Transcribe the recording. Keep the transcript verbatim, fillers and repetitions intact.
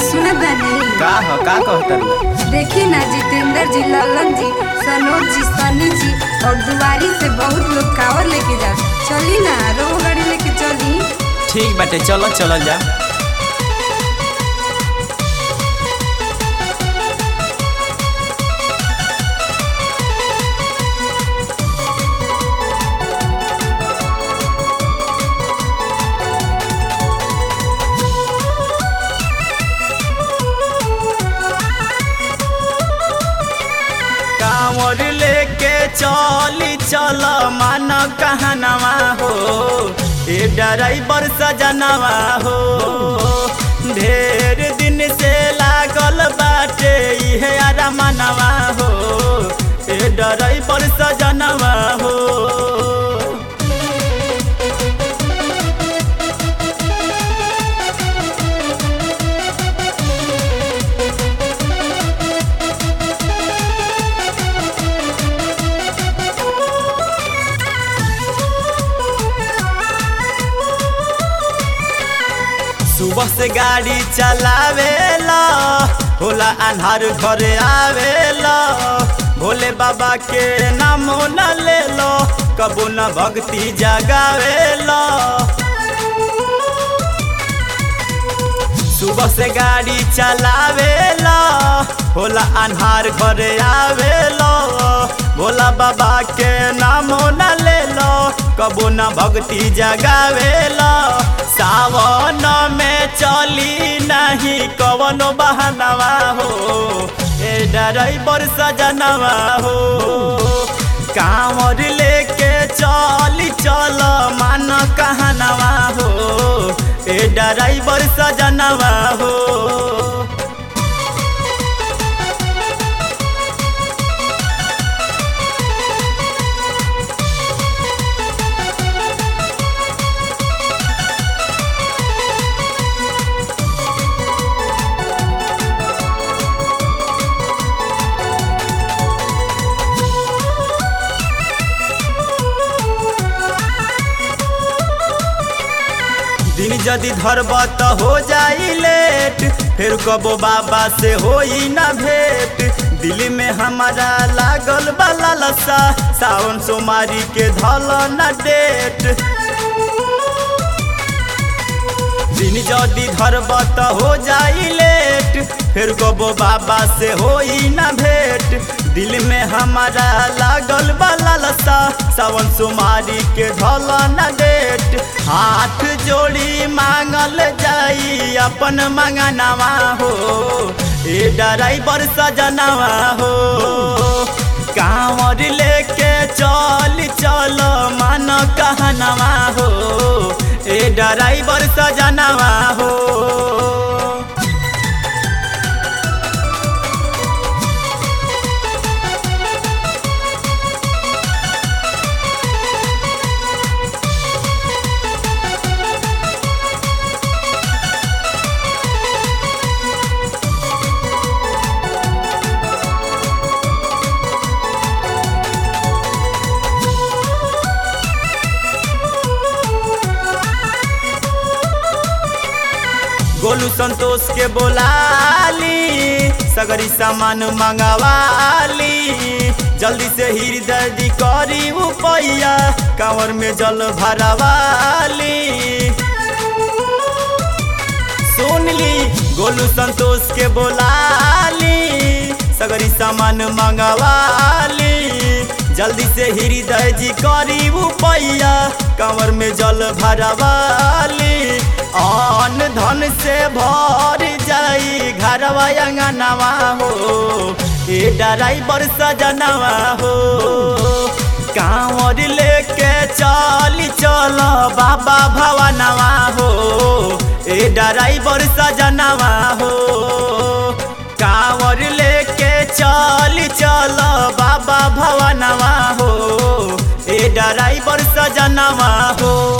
सुनत बानी। का ह का कहतन? देखी ना जितेंद्र जी, ललन जी, सनोज जी, सनी जी और दुआरी से बहुत लोग कावर लेके जा। चली ना, रोह गाड़ी लेके चली। ठीक बाटे, चलो चलल जा। कांवर लेके चली चल मान कहनवा हो, ए ड्राइवर सजनवा हो। ढेर दिन से लागल बाटे इहे अरमनवा हो, ए ड्राइवर सजनवा हो। सुबह से गाड़ी चलावेला, होला अन्हार घरे आवेला। भोले बाबा के नाम न ले लो, कबो न भक्ति जगावेला। सुबह से गाड़ी चलावेला, होला अन्हार घरे आवेला। भोला बाबा के नाम न ले लो, कबो न भक्ति जगावेला। सावन में चली नहीं कवनो बहनवा हो, ए ड्राइवर सजनवा हो। कांवर लेके चली चल मान कहनवा हो, ए ड्राइवर सजनवा हो। दिन जदि धरब त हो जाई लेट, फिर कबो बाबा से होई ना भेंट। दिल में हमारा लागल बा लालसा, सावन सोमारी के धल ना डेट। दिन जदि धरब त हो जाई लेट, फिर कबो बाबा से होई ना भेंट। दिल में हमारा लागल बा लालसा, सावन सोमारी के धल ना डेट। हाथ जोड़ी मांगल जाई अपन मंगनवा हो, ए ड्राइवर सजनवा हो। कांवर लेके चल चल मान कहनवा हो, ए ड्राइवर सजनवा हो। गोलू संतोष के बोलाली, सगरी सामान मंगवाली। जल्दी से हृदय करी उपैया, कांवर में जल भरवाली। सुन ली गोलू संतोष के बोलाली, सगरी सामान मंगवाली। जल्दी से हृदय जी करी उपैया, कांवर में जल भरवाली। अन धन से भर जाई घरवा अंगनवा हो, ए ड्राइवर सजनवा हो। कांवर लेके चली चल बाबा भवनवा हो, ए ड्राइवर सजनवा हो। कांवर लेके चली चल बाबा भवनवा हो, ए ड्राइवर सजनवा हो।